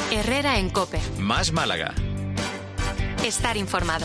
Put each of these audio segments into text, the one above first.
Herrera en COPE. Más Málaga. Estar informado.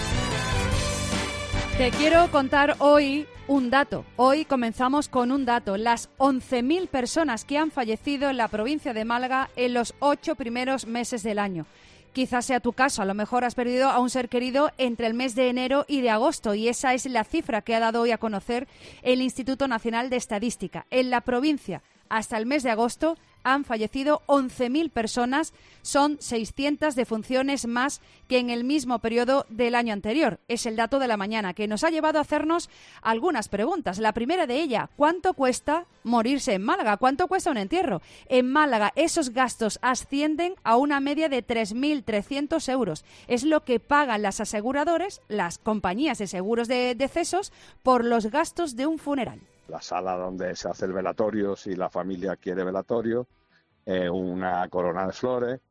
Te quiero contar hoy un dato. Hoy comenzamos con un dato. Las 11.000 personas que han fallecido en la provincia de Málaga en los 8 primeros meses del año. Quizás sea tu caso, a lo mejor has perdido a un ser querido entre el mes de enero y de agosto, y esa es la cifra que ha dado hoy a conocer el Instituto Nacional de Estadística. En la provincia, hasta el mes de agosto, han fallecido 11.000 personas, son 600 defunciones más que en el mismo periodo del año anterior. Es el dato de la mañana, que nos ha llevado a hacernos algunas preguntas. La primera de ellas, ¿cuánto cuesta morirse en Málaga? ¿Cuánto cuesta un entierro? En Málaga esos gastos ascienden a una media de 3.300 euros. Es lo que pagan las aseguradoras, las compañías de seguros de decesos, por los gastos de un funeral. La sala donde se hace el velatorio, si la familia quiere velatorio, una corona de flores,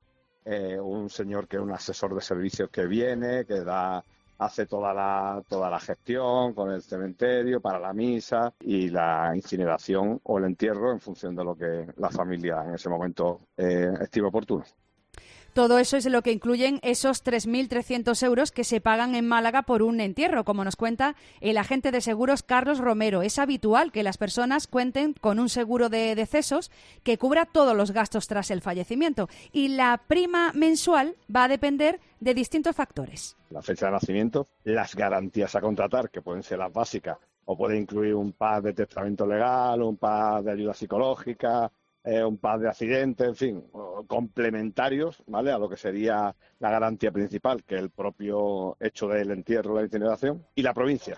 un señor que es un asesor de servicios que viene, que hace toda la gestión con el cementerio para la misa y la incineración o el entierro en función de lo que la familia en ese momento estime oportuno. Todo eso es lo que incluyen esos 3.300 euros que se pagan en Málaga por un entierro. Como nos cuenta el agente de seguros Carlos Romero, es habitual que las personas cuenten con un seguro de decesos que cubra todos los gastos tras el fallecimiento. Y la prima mensual va a depender de distintos factores. La fecha de nacimiento, las garantías a contratar, que pueden ser las básicas, o puede incluir un PAS de testamento legal, un PAS de ayuda psicológica, un par de accidentes, en fin, complementarios, ¿vale?, a lo que sería la garantía principal, que es el propio hecho del entierro, la incineración, y la provincia.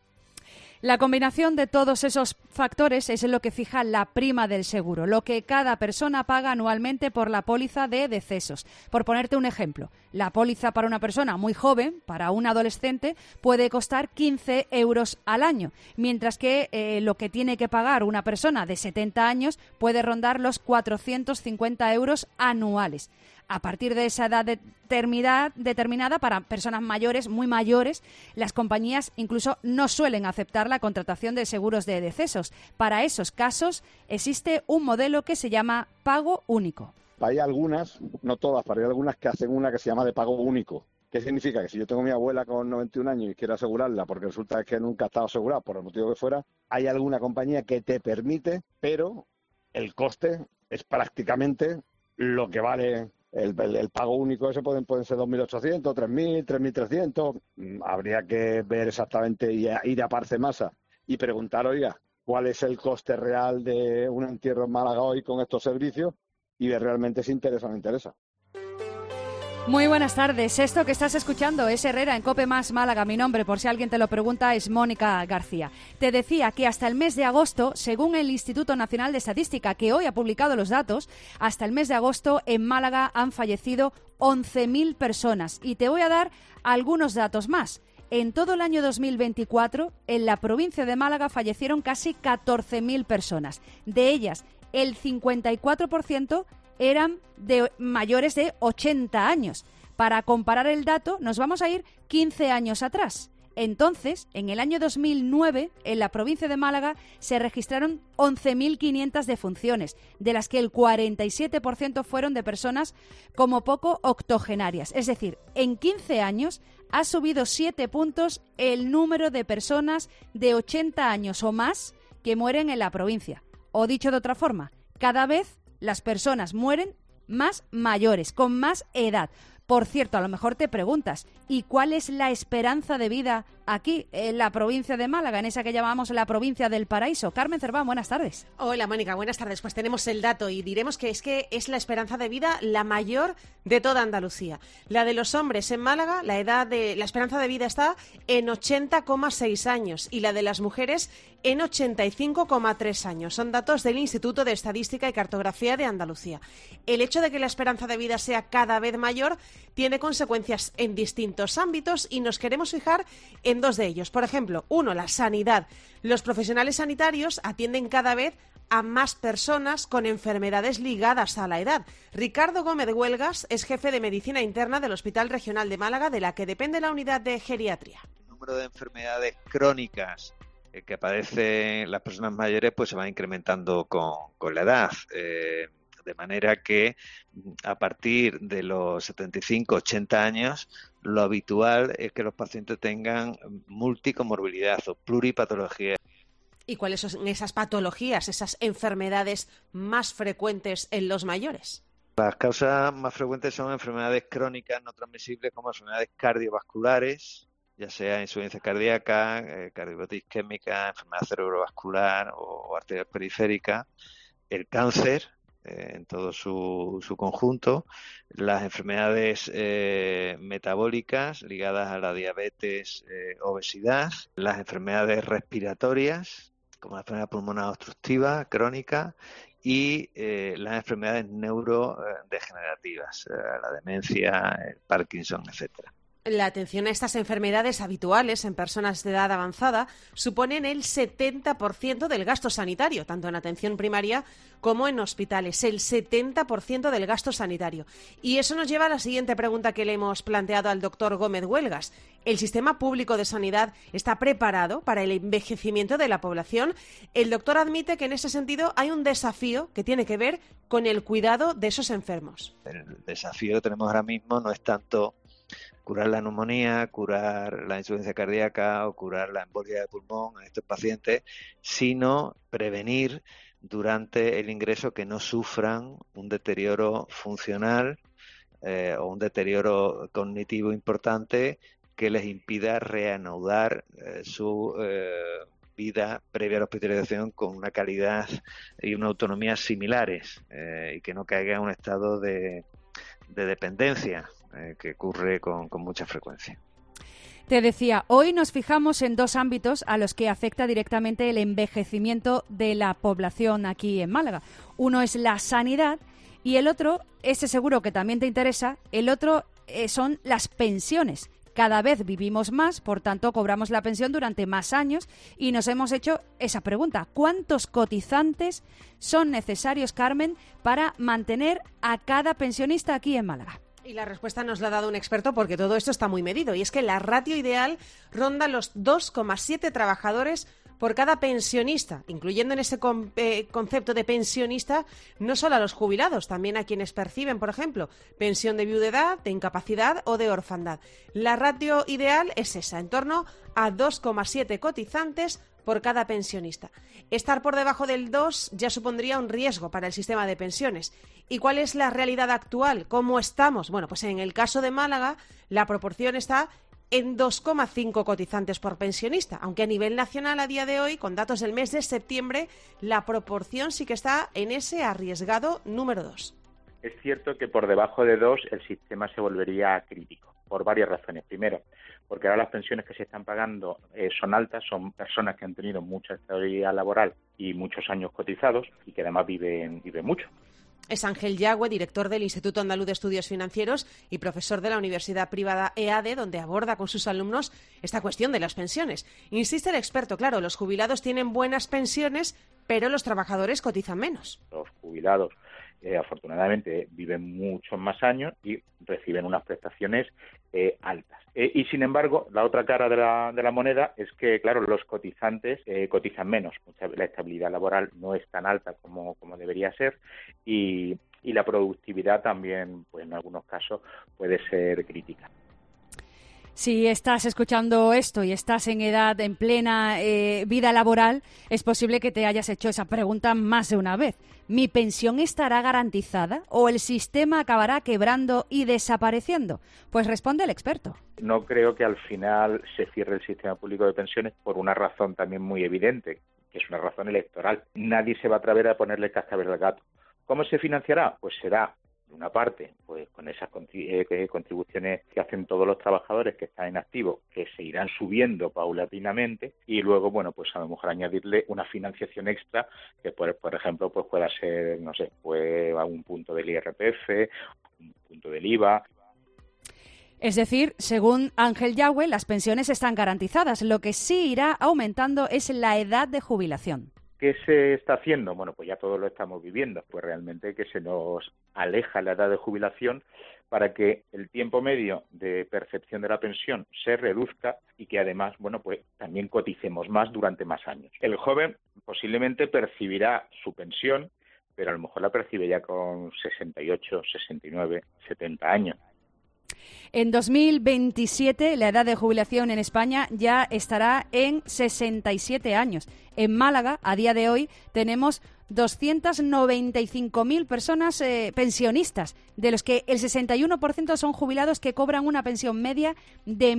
La combinación de todos esos factores es lo que fija la prima del seguro, lo que cada persona paga anualmente por la póliza de decesos. Por ponerte un ejemplo, la póliza para una persona muy joven, para un adolescente, puede costar 15 euros al año, mientras que lo que tiene que pagar una persona de 70 años puede rondar los 450 euros anuales. A partir de esa edad determinada, para personas mayores, muy mayores, las compañías incluso no suelen aceptar la contratación de seguros de decesos. Para esos casos existe un modelo que se llama pago único. Hay algunas, no todas, pero hay algunas que hacen una que se llama de pago único. ¿Qué significa? Que si yo tengo a mi abuela con 91 años y quiero asegurarla, porque resulta que nunca ha estado asegurada, por el motivo que fuera, hay alguna compañía que te permite, pero el coste es prácticamente lo que vale. El pago único ese pueden ser 2.800, 3.000, 3.300. Habría que ver exactamente y ir a Parcemasa y preguntar, oiga, cuál es el coste real de un entierro en Málaga hoy con estos servicios y ver realmente si interesa o no interesa. Muy buenas tardes. Esto que estás escuchando es Herrera en COPE Más Málaga. Mi nombre, por si alguien te lo pregunta, es Mónica García. Te decía que hasta el mes de agosto, según el Instituto Nacional de Estadística, que hoy ha publicado los datos, hasta el mes de agosto en Málaga han fallecido 11.000 personas. Y te voy a dar algunos datos más. En todo el año 2024, en la provincia de Málaga fallecieron casi 14.000 personas. De ellas, el 54% eran de mayores de 80 años. Para comparar el dato, nos vamos a ir 15 años atrás. Entonces, en el año 2009, en la provincia de Málaga, se registraron 11.500 defunciones, de las que el 47% fueron de personas como poco octogenarias. Es decir, en 15 años ha subido 7 puntos el número de personas de 80 años o más que mueren en la provincia. O dicho de otra forma, cada vez las personas mueren más mayores, con más edad. Por cierto, a lo mejor te preguntas, ¿y cuál es la esperanza de vida aquí, en la provincia de Málaga, en esa que llamamos la provincia del Paraíso? Carmen Cerván, buenas tardes. Hola, Mónica, buenas tardes. Pues tenemos el dato y diremos que es la esperanza de vida la mayor de toda Andalucía. La de los hombres en Málaga, la esperanza de vida está en 80,6 años y la de las mujeres en 85,3 años. Son datos del Instituto de Estadística y Cartografía de Andalucía. El hecho de que la esperanza de vida sea cada vez mayor tiene consecuencias en distintos ámbitos y nos queremos fijar en dos de ellos. Por ejemplo, uno, la sanidad. Los profesionales sanitarios atienden cada vez a más personas con enfermedades ligadas a la edad. Ricardo Gómez Huelgas es jefe de Medicina Interna del Hospital Regional de Málaga, de la que depende la unidad de geriatría. El número de enfermedades crónicas que padecen las personas mayores pues se va incrementando con la edad. De manera que a partir de los 75, 80 años, lo habitual es que los pacientes tengan multicomorbilidad o pluripatología. ¿Y cuáles son esas patologías, esas enfermedades más frecuentes en los mayores? Las causas más frecuentes son enfermedades crónicas no transmisibles como enfermedades cardiovasculares, ya sea insuficiencia cardíaca, cardiopatía isquémica, enfermedad cerebrovascular o arterial periférica, el cáncer en todo su conjunto, las enfermedades metabólicas ligadas a la diabetes, obesidad, las enfermedades respiratorias, como la enfermedad pulmonar obstructiva crónica, y las enfermedades neurodegenerativas, la demencia, el Parkinson, etcétera. La atención a estas enfermedades habituales en personas de edad avanzada suponen el 70% del gasto sanitario, tanto en atención primaria como en hospitales, el 70% del gasto sanitario. Y eso nos lleva a la siguiente pregunta que le hemos planteado al doctor Gómez Huelgas. ¿El sistema público de sanidad está preparado para el envejecimiento de la población? El doctor admite que en ese sentido hay un desafío que tiene que ver con el cuidado de esos enfermos. El desafío que tenemos ahora mismo no es tanto curar la neumonía, curar la insuficiencia cardíaca o curar la embolia de pulmón en estos pacientes, sino prevenir durante el ingreso que no sufran un deterioro funcional o un deterioro cognitivo importante que les impida reanudar su vida previa a la hospitalización con una calidad y una autonomía similares y que no caiga en un estado de dependencia que ocurre con mucha frecuencia. Te decía, hoy nos fijamos en dos ámbitos a los que afecta directamente el envejecimiento de la población aquí en Málaga. Uno es la sanidad y el otro, ese seguro que también te interesa, el otro son las pensiones. Cada vez vivimos más, por tanto cobramos la pensión durante más años y nos hemos hecho esa pregunta. ¿Cuántos cotizantes son necesarios, Carmen, para mantener a cada pensionista aquí en Málaga? Y la respuesta nos la ha dado un experto porque todo esto está muy medido. Y es que la ratio ideal ronda los 2,7 trabajadores por cada pensionista, incluyendo en ese concepto de pensionista no solo a los jubilados, también a quienes perciben, por ejemplo, pensión de viudedad, de incapacidad o de orfandad. La ratio ideal es esa, en torno a 2,7 cotizantes por cada pensionista. Estar por debajo del 2 ya supondría un riesgo para el sistema de pensiones. ¿Y cuál es la realidad actual? ¿Cómo estamos? Bueno, pues en el caso de Málaga la proporción está en 2,5 cotizantes por pensionista, aunque a nivel nacional a día de hoy, con datos del mes de septiembre, la proporción sí que está en ese arriesgado número 2. Es cierto que por debajo de 2 el sistema se volvería crítico, por varias razones. Primero, porque ahora las pensiones que se están pagando son altas, son personas que han tenido mucha estabilidad laboral y muchos años cotizados y que además viven mucho. Es Ángel Yagüe, director del Instituto Andaluz de Estudios Financieros y profesor de la Universidad Privada EADE, donde aborda con sus alumnos esta cuestión de las pensiones. Insiste el experto, claro, los jubilados tienen buenas pensiones, pero los trabajadores cotizan menos. Los jubilados, afortunadamente, viven muchos más años y reciben unas prestaciones altas. Y, sin embargo, la otra cara de la moneda es que, claro, los cotizantes cotizan menos. La estabilidad laboral no es tan alta como debería ser y la productividad también, pues en algunos casos, puede ser crítica. Si estás escuchando esto y estás en edad, en plena vida laboral, es posible que te hayas hecho esa pregunta más de una vez. ¿Mi pensión estará garantizada o el sistema acabará quebrando y desapareciendo? Pues responde el experto. No creo que al final se cierre el sistema público de pensiones por una razón también muy evidente, que es una razón electoral. Nadie se va a atrever a ponerle cascabel al gato. ¿Cómo se financiará? Pues será, de una parte, pues con esas contribuciones que hacen todos los trabajadores que están en activo, que se irán subiendo paulatinamente, y luego, bueno, pues a lo mejor añadirle una financiación extra que, por ejemplo, pues pueda ser, no sé, pues a un punto del IRPF, un punto del IVA. Es decir, según Ángel Yagüe, las pensiones están garantizadas. Lo que sí irá aumentando es la edad de jubilación. ¿Qué se está haciendo? Bueno, pues ya todos lo estamos viviendo. Pues realmente que se nos aleja la edad de jubilación para que el tiempo medio de percepción de la pensión se reduzca y que además, bueno, pues también coticemos más durante más años. El joven posiblemente percibirá su pensión, pero a lo mejor la percibe ya con 68, 69, 70 años. En 2027 la edad de jubilación en España ya estará en 67 años. En Málaga, a día de hoy, tenemos 295.000 personas pensionistas, de los que el 61% son jubilados que cobran una pensión media de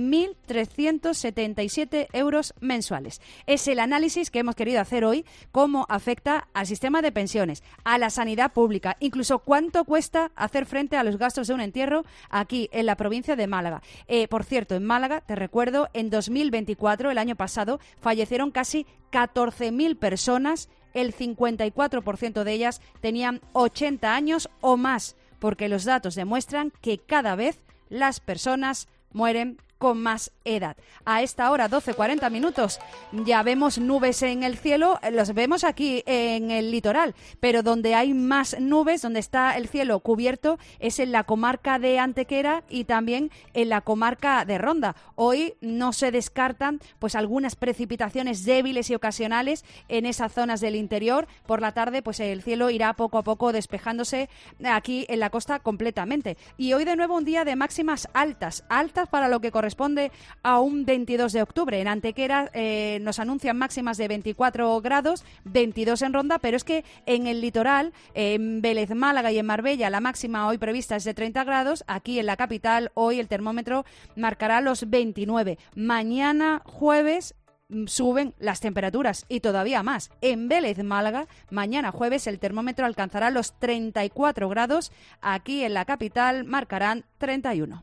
1.377 euros mensuales. Es el análisis que hemos querido hacer hoy, cómo afecta al sistema de pensiones, a la sanidad pública, incluso cuánto cuesta hacer frente a los gastos de un entierro aquí en la provincia de Málaga. Por cierto, en Málaga, te recuerdo, en 2024, el año pasado, fallecieron casi 14.000 personas. El 54% de ellas tenían 80 años o más, porque los datos demuestran que cada vez las personas mueren con más edad. A esta hora, 12:40 minutos, ya vemos nubes en el cielo, los vemos aquí en el litoral, pero donde hay más nubes, donde está el cielo cubierto, es en la comarca de Antequera y también en la comarca de Ronda. Hoy no se descartan pues algunas precipitaciones débiles y ocasionales en esas zonas del interior. Por la tarde, pues el cielo irá poco a poco despejándose aquí en la costa completamente. Y hoy de nuevo un día de máximas altas para lo que corresponde a un 22 de octubre. En Antequera nos anuncian máximas de 24 grados, 22 en Ronda, pero es que en el litoral, en Vélez, Málaga y en Marbella, la máxima hoy prevista es de 30 grados. Aquí en la capital, hoy el termómetro marcará los 29. Mañana, jueves, suben las temperaturas y todavía más. En Vélez, Málaga, mañana jueves el termómetro alcanzará los 34 grados. Aquí en la capital marcarán 31.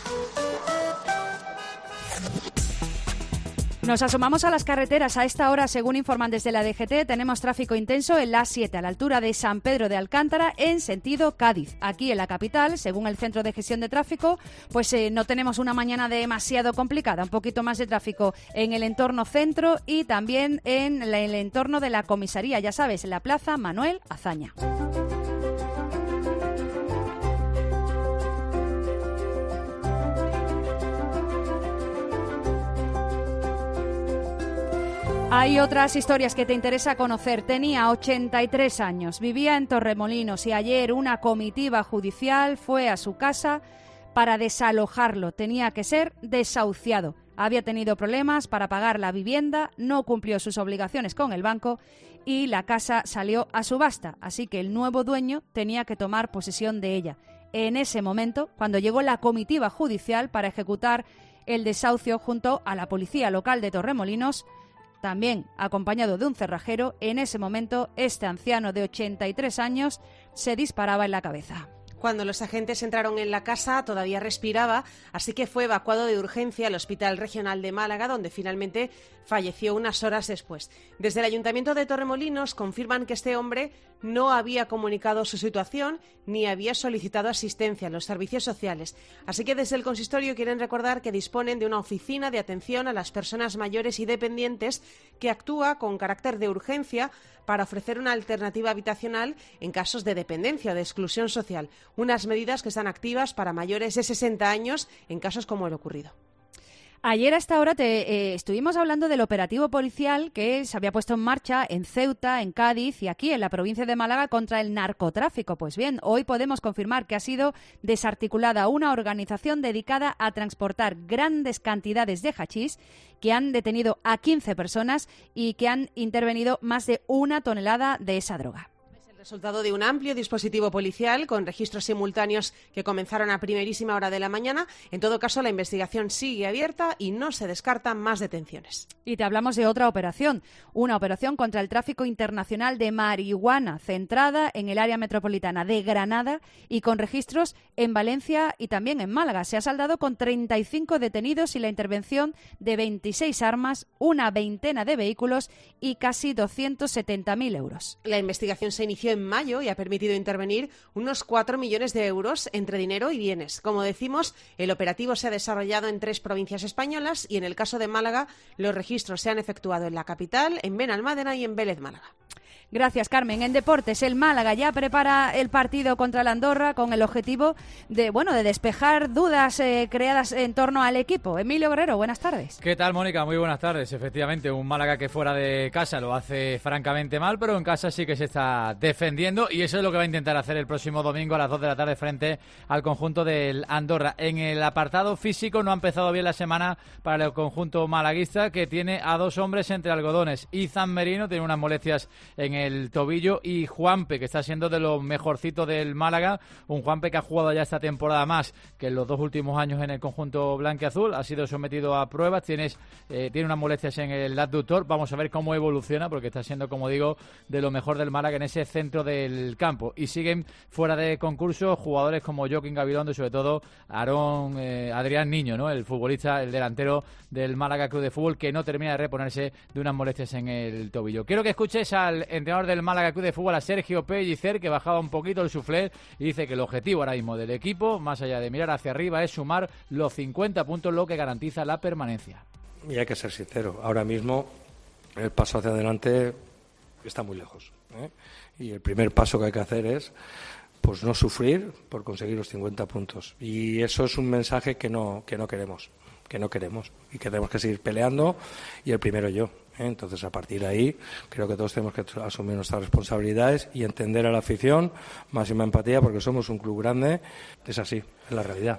Nos asomamos a las carreteras. A esta hora, según informan desde la DGT, tenemos tráfico intenso en la A7 a la altura de San Pedro de Alcántara en sentido Cádiz. Aquí en la capital, según el Centro de Gestión de Tráfico, pues no tenemos una mañana demasiado complicada. Un poquito más de tráfico en el entorno centro y también en el entorno de la comisaría, ya sabes, en la Plaza Manuel Azaña. Hay otras historias que te interesa conocer. Tenía 83 años, vivía en Torremolinos y ayer una comitiva judicial fue a su casa para desalojarlo. Tenía que ser desahuciado. Había tenido problemas para pagar la vivienda, no cumplió sus obligaciones con el banco y la casa salió a subasta. Así que el nuevo dueño tenía que tomar posesión de ella. En ese momento, cuando llegó la comitiva judicial para ejecutar el desahucio junto a la policía local de Torremolinos, también acompañado de un cerrajero, en ese momento este anciano de 83 años se disparaba en la cabeza. Cuando los agentes entraron en la casa todavía respiraba, así que fue evacuado de urgencia al Hospital Regional de Málaga, donde finalmente falleció unas horas después. Desde el Ayuntamiento de Torremolinos confirman que este hombre no había comunicado su situación ni había solicitado asistencia a los servicios sociales. Así que desde el consistorio quieren recordar que disponen de una oficina de atención a las personas mayores y dependientes que actúa con carácter de urgencia para ofrecer una alternativa habitacional en casos de dependencia o de exclusión social. Unas medidas que están activas para mayores de 60 años en casos como el ocurrido. Ayer a esta hora estuvimos hablando del operativo policial que se había puesto en marcha en Ceuta, en Cádiz y aquí en la provincia de Málaga contra el narcotráfico. Pues bien, hoy podemos confirmar que ha sido desarticulada una organización dedicada a transportar grandes cantidades de hachís, que han detenido a 15 personas y que han intervenido más de 1 tonelada de esa droga. Resultado de un amplio dispositivo policial con registros simultáneos que comenzaron a primerísima hora de la mañana. En todo caso, la investigación sigue abierta y no se descartan más detenciones. Y te hablamos de otra operación, una operación contra el tráfico internacional de marihuana, centrada en el área metropolitana de Granada y con registros en Valencia y también en Málaga. Se ha saldado con 35 detenidos y la intervención de 26 armas, una veintena de vehículos y casi 270.000 euros. La investigación se inició en mayo y ha permitido intervenir unos 4 millones de euros entre dinero y bienes. Como decimos, el operativo se ha desarrollado en 3 provincias españolas y en el caso de Málaga los registros se han efectuado en la capital, en Benalmádena y en Vélez, Málaga. Gracias, Carmen. En deportes, el Málaga ya prepara el partido contra el Andorra con el objetivo de despejar dudas creadas en torno al equipo. Emilio Guerrero, buenas tardes. ¿Qué tal, Mónica? Muy buenas tardes. Efectivamente, un Málaga que fuera de casa lo hace francamente mal, pero en casa sí que se está defendiendo y eso es lo que va a intentar hacer el próximo domingo a las 2 de la tarde frente al conjunto del Andorra. En el apartado físico no ha empezado bien la semana para el conjunto malaguista, que tiene a 2 hombres entre algodones. Izan Merino tiene unas molestias en el tobillo y Juanpe, que está siendo de los mejorcitos del Málaga, un Juanpe que ha jugado ya esta temporada más que en los 2 últimos años en el conjunto blanquiazul, ha sido sometido a pruebas, tiene unas molestias en el abductor, vamos a ver cómo evoluciona porque está siendo, como digo, de lo mejor del Málaga en ese centro del campo. Y siguen fuera de concurso jugadores como Joaquín Gabilondo y sobre todo Adrián Niño, ¿no? El futbolista, el delantero del Málaga Club de Fútbol, que no termina de reponerse de unas molestias en el tobillo. Quiero que escuches al entrenador del Málaga Club de Fútbol, a Sergio Pellicer, que bajaba un poquito el suflé y dice que el objetivo ahora mismo del equipo, más allá de mirar hacia arriba, es sumar los 50 puntos, lo que garantiza la permanencia. Y hay que ser sincero, ahora mismo el paso hacia adelante está muy lejos, ¿eh? Y el primer paso que hay que hacer es pues no sufrir por conseguir los 50 puntos. Y eso es un mensaje que no queremos y que tenemos que seguir peleando, y el primero yo, ¿eh? Entonces, a partir de ahí, creo que todos tenemos que asumir nuestras responsabilidades y entender a la afición, máxima empatía, porque somos un club grande, es así, es la realidad.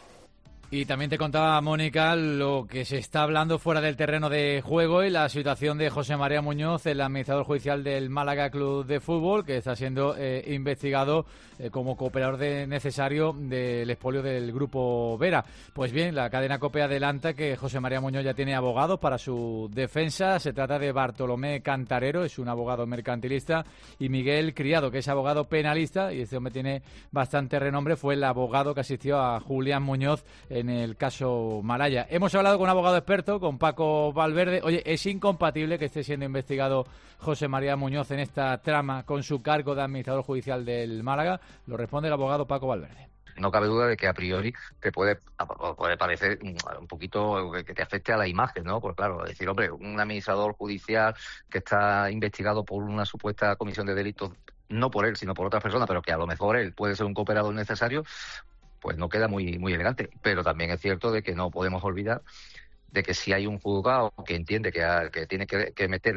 Y también te contaba, Mónica, lo que se está hablando fuera del terreno de juego y la situación de José María Muñoz, el administrador judicial del Málaga Club de Fútbol, que está siendo investigado como cooperador necesario del expolio del Grupo Vera. Pues bien, la cadena COPE adelanta que José María Muñoz ya tiene abogados para su defensa. Se trata de Bartolomé Cantarero, es un abogado mercantilista, y Miguel Criado, que es abogado penalista, y este hombre tiene bastante renombre, fue el abogado que asistió a Julián Muñoz en el caso Malaya. Hemos hablado con un abogado experto, con Paco Valverde. Oye, ¿es incompatible que esté siendo investigado José María Muñoz en esta trama con su cargo de administrador judicial del Málaga? Lo responde el abogado Paco Valverde. No cabe duda de que a priori te puede parecer un poquito que te afecte a la imagen, ¿no? Pues claro, decir, hombre, un administrador judicial que está investigado por una supuesta comisión de delitos, no por él, sino por otras personas, pero que a lo mejor él puede ser un cooperador necesario, pues no queda muy elegante. Pero también es cierto de que no podemos olvidar de que si hay un juzgado que entiende que tiene que meter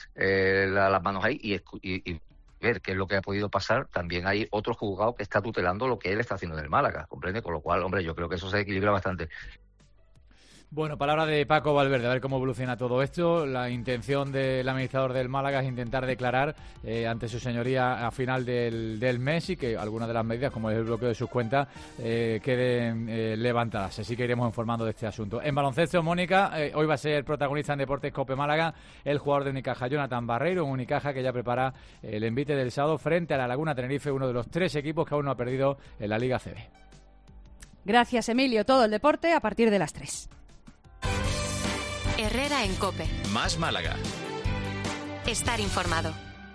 las manos ahí y ver qué es lo que ha podido pasar, también hay otro juzgado que está tutelando lo que él está haciendo en el Málaga, ¿comprende? Con lo cual, hombre, yo creo que eso se equilibra bastante. Bueno, palabra de Paco Valverde, a ver cómo evoluciona todo esto. La intención del administrador del Málaga es intentar declarar ante su señoría a final del mes y que algunas de las medidas, como es el bloqueo de sus cuentas, queden levantadas. Así que iremos informando de este asunto. En baloncesto, Mónica, hoy va a ser protagonista en Deportes COPE Málaga el jugador de Unicaja, Jonathan Barreiro, un Unicaja que ya prepara el envite del sábado frente a la Laguna Tenerife, uno de los 3 equipos que aún no ha perdido en la Liga CB. Gracias, Emilio. Todo el deporte a partir de las 3. Herrera en COPE. Más Málaga. Estar informado.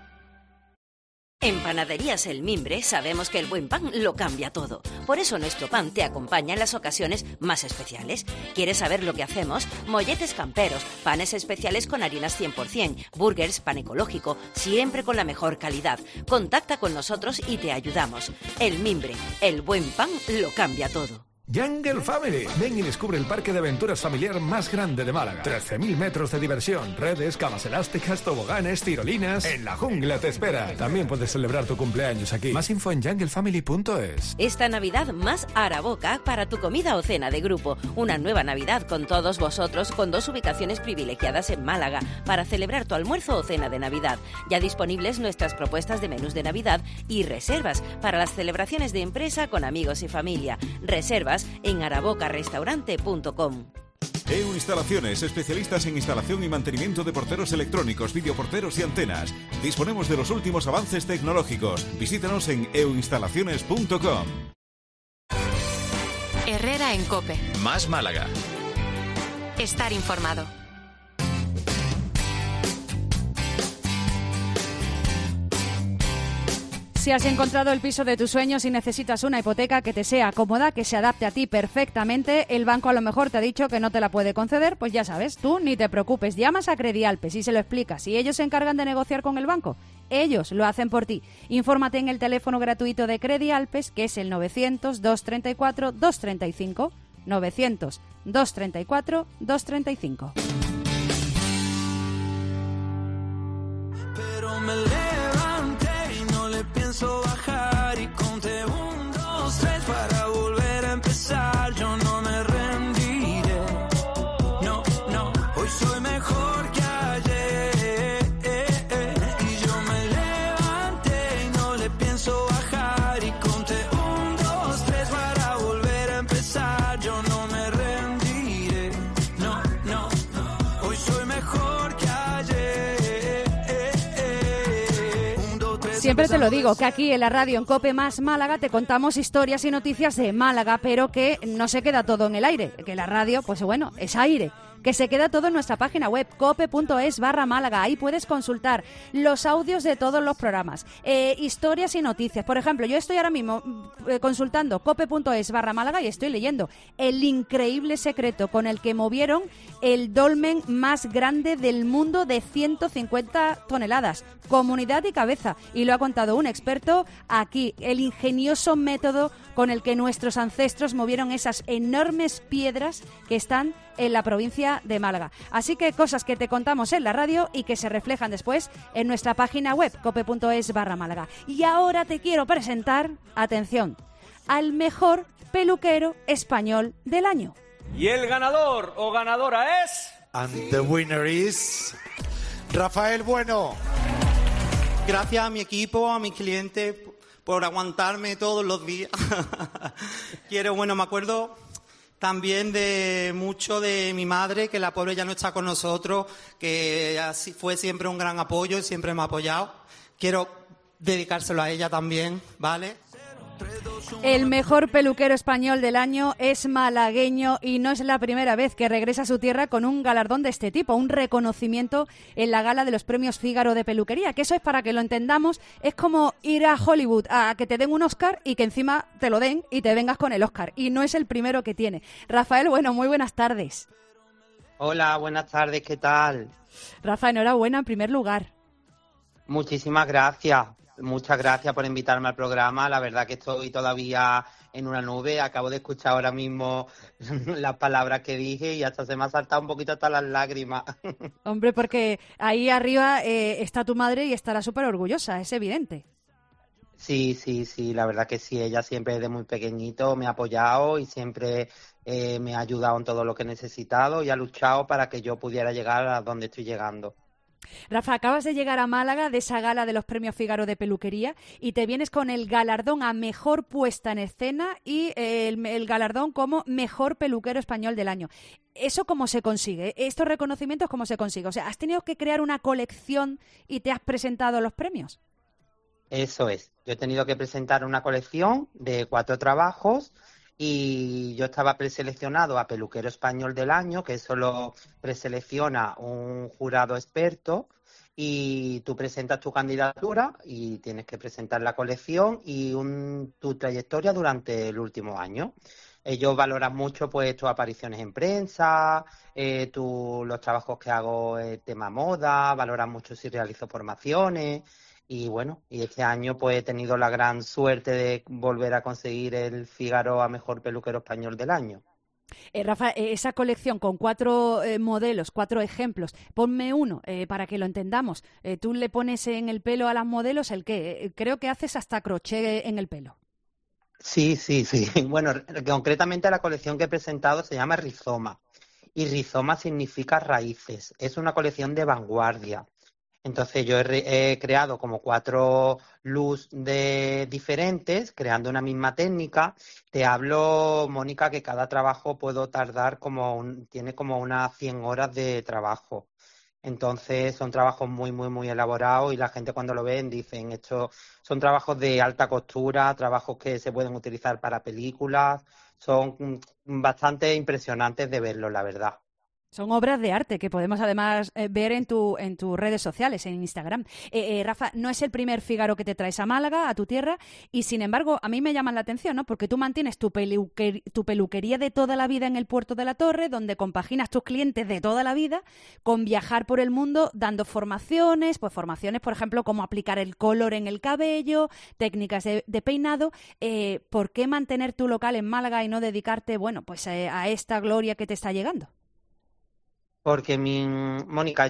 En Panaderías El Mimbre sabemos que el buen pan lo cambia todo. Por eso nuestro pan te acompaña en las ocasiones más especiales. ¿Quieres saber lo que hacemos? Molletes camperos, panes especiales con harinas 100%, burgers, pan ecológico, siempre con la mejor calidad. Contacta con nosotros y te ayudamos. El Mimbre, el buen pan lo cambia todo. Jungle Family. Ven y descubre el parque de aventuras familiar más grande de Málaga. 13.000 metros de diversión, redes, camas elásticas, toboganes, tirolinas. En la jungla te espera. También puedes celebrar tu cumpleaños aquí. Más info en junglefamily.es. Esta Navidad más Araboca para tu comida o cena de grupo. Una nueva Navidad con todos vosotros, con 2 ubicaciones privilegiadas en Málaga para celebrar tu almuerzo o cena de Navidad. Ya disponibles nuestras propuestas de menús de Navidad y reservas para las celebraciones de empresa con amigos y familia. Reservas en arabocarestaurante.com. EU Instalaciones, especialistas en instalación y mantenimiento de porteros electrónicos, videoporteros y antenas. Disponemos de los últimos avances tecnológicos. Visítanos en euinstalaciones.com. Herrera en COPE. Más Málaga. Estar informado. Si has encontrado el piso de tus sueños y necesitas una hipoteca que te sea cómoda, que se adapte a ti perfectamente, el banco a lo mejor te ha dicho que no te la puede conceder, pues ya sabes, tú ni te preocupes, llamas a Credialpes y se lo explicas. Y ellos se encargan de negociar con el banco. Ellos lo hacen por ti. Infórmate en el teléfono gratuito de Credialpes, que es el 900-234-235. 900-234-235. Pero me levanté y no le pienso bajar y conté 1, 2, 3 para volver a empezar. Yo no me rendiré, no, no, hoy soy mejor que ayer. Y yo me levanté y no le pienso bajar y conté 1, 2, 3 para volver a empezar. Yo no me rendiré, no, no, hoy soy mejor que ayer. Siempre te lo digo, que aquí en la radio en COPE más Málaga te contamos historias y noticias de Málaga, pero que no se queda todo en el aire, que la radio, pues bueno, es aire. Que se queda todo en nuestra página web, cope.es/Málaga. Ahí puedes consultar los audios de todos los programas, historias y noticias. Por ejemplo, yo estoy ahora mismo consultando cope.es/Málaga y estoy leyendo el increíble secreto con el que movieron el dolmen más grande del mundo de 150 toneladas, comunidad y cabeza. Y lo ha contado un experto aquí, el ingenioso método con el que nuestros ancestros movieron esas enormes piedras que están en la provincia de Málaga. Así que cosas que te contamos en la radio y que se reflejan después en nuestra página web, cope.es/Málaga. Y ahora te quiero presentar, atención, al mejor peluquero español del año. Y el ganador o ganadora es... And the winner is... Rafael Bueno. Gracias a mi equipo, a mis clientes, por aguantarme todos los días. Me acuerdo también de mucho de mi madre, que la pobre ya no está con nosotros, que así fue siempre un gran apoyo y siempre me ha apoyado. Quiero dedicárselo a ella también, ¿vale? El mejor peluquero español del año es malagueño y no es la primera vez que regresa a su tierra con un galardón de este tipo, un reconocimiento en la gala de los premios Fígaro de peluquería, que eso es, para que lo entendamos, es como ir a Hollywood a que te den un Oscar y que encima te lo den y te vengas con el Oscar, y no es el primero que tiene. Rafael, bueno, muy buenas tardes. Hola, buenas tardes, ¿qué tal? Rafa, enhorabuena en primer lugar. Muchísimas gracias. Muchas gracias por invitarme al programa. La verdad que estoy todavía en una nube. Acabo de escuchar ahora mismo las palabras que dije y hasta se me ha saltado un poquito hasta las lágrimas. Hombre, porque ahí arriba está tu madre y estará súper orgullosa, es evidente. Sí, la verdad que sí. Ella siempre desde muy pequeñito me ha apoyado y siempre me ha ayudado en todo lo que he necesitado y ha luchado para que yo pudiera llegar a donde estoy llegando. Rafa, acabas de llegar a Málaga de esa gala de los premios Fígaro de peluquería y te vienes con el galardón a mejor puesta en escena y el galardón como mejor peluquero español del año. ¿Eso cómo se consigue? ¿Estos reconocimientos cómo se consigue? O sea, ¿has tenido que crear una colección y te has presentado los premios? Eso es. Yo he tenido que presentar una colección de 4 trabajos y yo estaba preseleccionado a peluquero español del año, que eso lo preselecciona un jurado experto, y tú presentas tu candidatura y tienes que presentar la colección y tu trayectoria durante el último año. Ellos valoran mucho pues tus apariciones en prensa, los trabajos que hago en tema moda, valoran mucho si realizo formaciones. Y bueno, y este año pues he tenido la gran suerte de volver a conseguir el Fígaro a mejor peluquero español del año. Rafa, esa colección con 4 modelos, 4 ejemplos, ponme uno para que lo entendamos. Tú le pones en el pelo a las modelos el qué, creo que haces hasta crochet en el pelo. Sí. Bueno, concretamente la colección que he presentado se llama Rizoma. Y rizoma significa raíces. Es una colección de vanguardia. Entonces yo he creado como 4 looks diferentes, creando una misma técnica. Te hablo, Mónica, que cada trabajo puedo tardar tiene como unas 100 horas de trabajo. Entonces son trabajos muy, muy, muy elaborados y la gente cuando lo ven dicen, estos son trabajos de alta costura, trabajos que se pueden utilizar para películas. Son bastante impresionantes de verlos, la verdad. Son obras de arte que podemos además ver en tus redes sociales, en Instagram. Rafa, no es el primer Fígaro que te traes a Málaga, a tu tierra, y sin embargo a mí me llaman la atención, ¿no? Porque tú mantienes tu peluquería de toda la vida en el Puerto de la Torre, donde compaginas tus clientes de toda la vida con viajar por el mundo dando formaciones, por ejemplo, cómo aplicar el color en el cabello, técnicas de peinado. ¿Por qué mantener tu local en Málaga y no dedicarte, bueno, pues a esta gloria que te está llegando? Porque Mónica,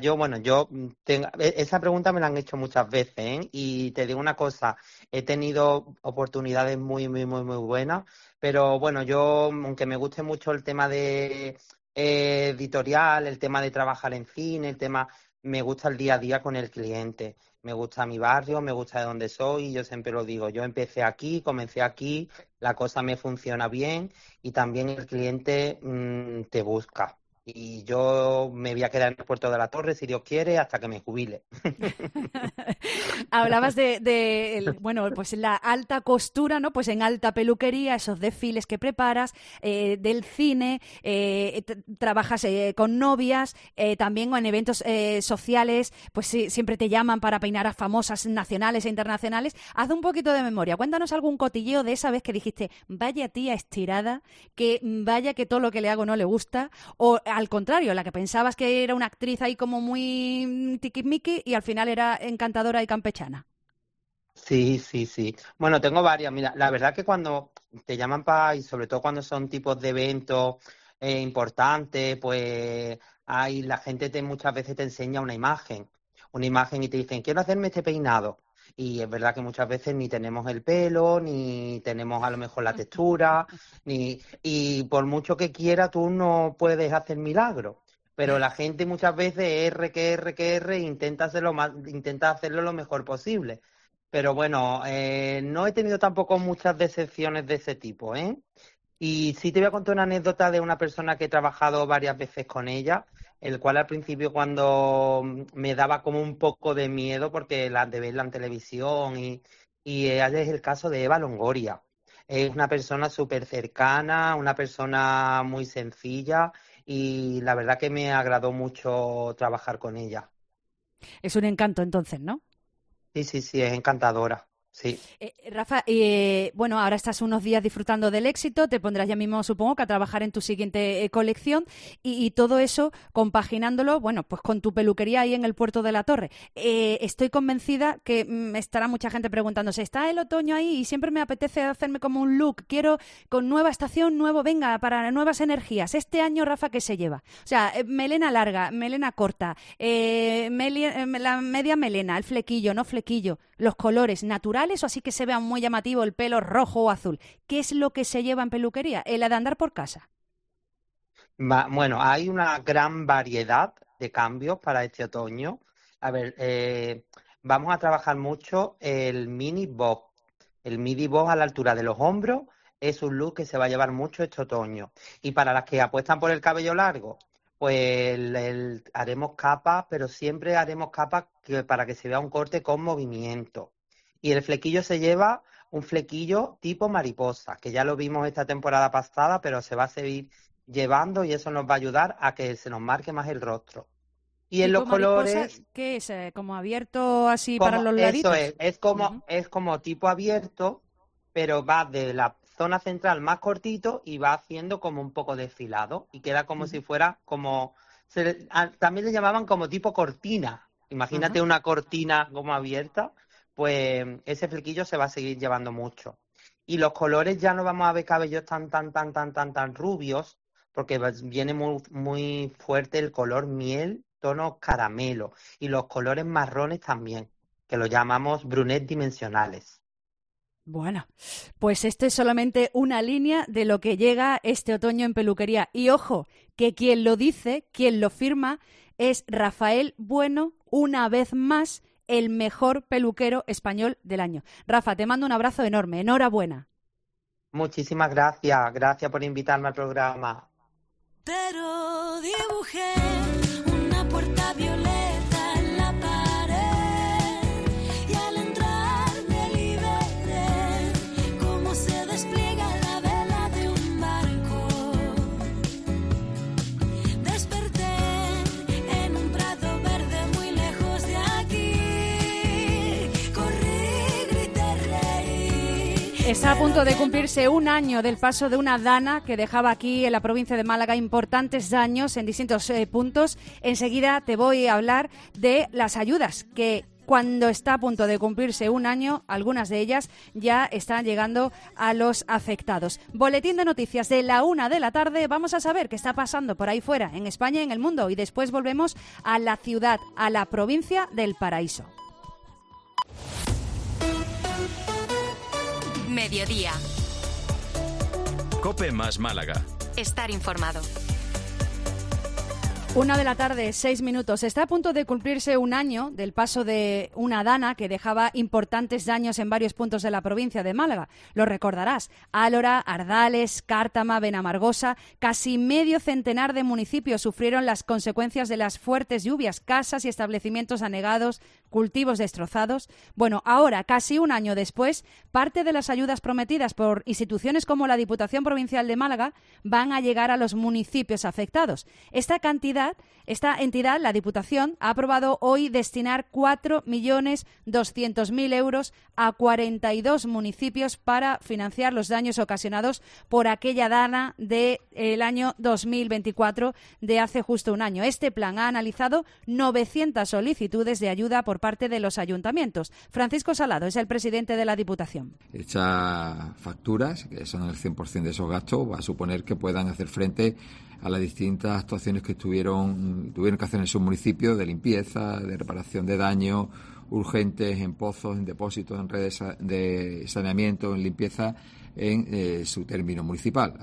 esa pregunta me la han hecho muchas veces, ¿eh? Y te digo una cosa, he tenido oportunidades muy, muy, muy, muy buenas, pero bueno, yo, aunque me guste mucho el tema de editorial, el tema de trabajar en cine, me gusta el día a día con el cliente, me gusta mi barrio, me gusta de donde soy, y yo siempre lo digo, yo empecé aquí, comencé aquí, la cosa me funciona bien y también el cliente te busca. Y yo me voy a quedar en el Puerto de la Torre, si Dios quiere, hasta que me jubile. Hablabas pues la alta costura, ¿no? Pues en alta peluquería, esos desfiles que preparas, del cine, trabajas con novias, también en eventos sociales, pues sí, siempre te llaman para peinar a famosas nacionales e internacionales. Haz un poquito de memoria, cuéntanos algún cotilleo de esa vez que dijiste, vaya tía estirada, que vaya que todo lo que le hago no le gusta, o al contrario, la que pensabas que era una actriz ahí como muy tiquismiqui y al final era encantadora y campechana. Sí. Bueno, tengo varias. Mira, la verdad que cuando te llaman y sobre todo cuando son tipos de eventos importantes, pues la gente muchas veces te enseña una imagen y te dicen, quiero hacerme este peinado. Y es verdad que muchas veces ni tenemos el pelo, ni tenemos a lo mejor la textura, y por mucho que quiera tú no puedes hacer milagros. Pero la gente muchas veces intenta hacerlo lo mejor posible. Pero bueno, no he tenido tampoco muchas decepciones de ese tipo, ¿eh? Y sí te voy a contar una anécdota de una persona que he trabajado varias veces con ella, el cual al principio cuando me daba como un poco de miedo porque de verla en televisión y es el caso de Eva Longoria. Es una persona súper cercana, una persona muy sencilla y la verdad que me agradó mucho trabajar con ella. Es un encanto entonces, ¿no? Sí, es encantadora. Sí. Rafa, bueno, ahora estás unos días disfrutando del éxito, te pondrás ya mismo, supongo, que a trabajar en tu siguiente colección y todo eso compaginándolo, bueno, pues con tu peluquería ahí en el Puerto de la Torre. Estoy convencida que estará mucha gente preguntándose, ¿está el otoño ahí? Y siempre me apetece hacerme como un look, quiero con nueva estación, venga, para nuevas energías. Este año, Rafa, ¿qué se lleva? O sea, melena larga, melena corta, la media melena, el flequillo, no flequillo, los colores naturales o así que se vea muy llamativo el pelo rojo o azul. ¿Qué es lo que se lleva en peluquería? ¿El de andar por casa? Bueno, hay una gran variedad de cambios para este otoño. A ver, vamos a trabajar mucho el mini bob. El mini bob a la altura de los hombros es un look que se va a llevar mucho este otoño. Y para las que apuestan por el cabello largo, pues haremos capas, pero siempre haremos capas para que se vea un corte con movimiento. Y el flequillo se lleva un flequillo tipo mariposa, que ya lo vimos esta temporada pasada, pero se va a seguir llevando y eso nos va a ayudar a que se nos marque más el rostro. Y en los colores... ¿Qué es? ¿Como abierto así para los laditos? Eso es como tipo abierto, pero va de la zona central más cortito y va haciendo como un poco desfilado y queda como si fuera como... también le llamaban como tipo cortina. Imagínate una cortina como abierta. Pues ese flequillo se va a seguir llevando mucho. Y los colores ya no vamos a ver cabellos tan rubios, porque viene muy, muy fuerte el color miel, tono caramelo, y los colores marrones también, que lo llamamos brunet dimensionales. Bueno, pues esto es solamente una línea de lo que llega este otoño en peluquería. Y ojo, que quien lo dice, quien lo firma, es Rafael Bueno, una vez más, el mejor peluquero español del año. Rafa, te mando un abrazo enorme. Enhorabuena. Muchísimas gracias. Gracias por invitarme al programa. Pero dibujé una puerta violeta en la pared y al entrar me liberé cómo se despliega la vela de un barco. Desperté Está a punto de cumplirse un año del paso de una dana que dejaba aquí en la provincia de Málaga importantes daños en distintos puntos. Enseguida te voy a hablar de las ayudas que cuando está a punto de cumplirse un año, algunas de ellas ya están llegando a los afectados. Boletín de noticias de la 1 de la tarde. Vamos a saber qué está pasando por ahí fuera, en España y en el mundo. Y después volvemos a la ciudad, a la provincia del Paraíso. Mediodía. COPE más Málaga. Estar informado. 1 de la tarde, 6 minutos. Está a punto de cumplirse un año del paso de una dana que dejaba importantes daños en varios puntos de la provincia de Málaga. Lo recordarás. Álora, Ardales, Cártama, Benamargosa, casi medio centenar de municipios sufrieron las consecuencias de las fuertes lluvias, casas y establecimientos anegados, cultivos destrozados. Bueno, ahora, casi un año después, parte de las ayudas prometidas por instituciones como la Diputación Provincial de Málaga van a llegar a los municipios afectados. Esta entidad, la Diputación, ha aprobado hoy destinar 4.200.000 euros a 42 municipios para financiar los daños ocasionados por aquella dana del año 2024, de hace justo un año. Este plan ha analizado 900 solicitudes de ayuda por parte de los ayuntamientos. Francisco Salado es el presidente de la Diputación. Estas facturas, que son el 100% de esos gastos, va a suponer que puedan hacer frente a las distintas actuaciones que tuvieron que hacer en esos municipios de limpieza, de reparación de daños urgentes en pozos, en depósitos, en redes de saneamiento, en limpieza en su término municipal.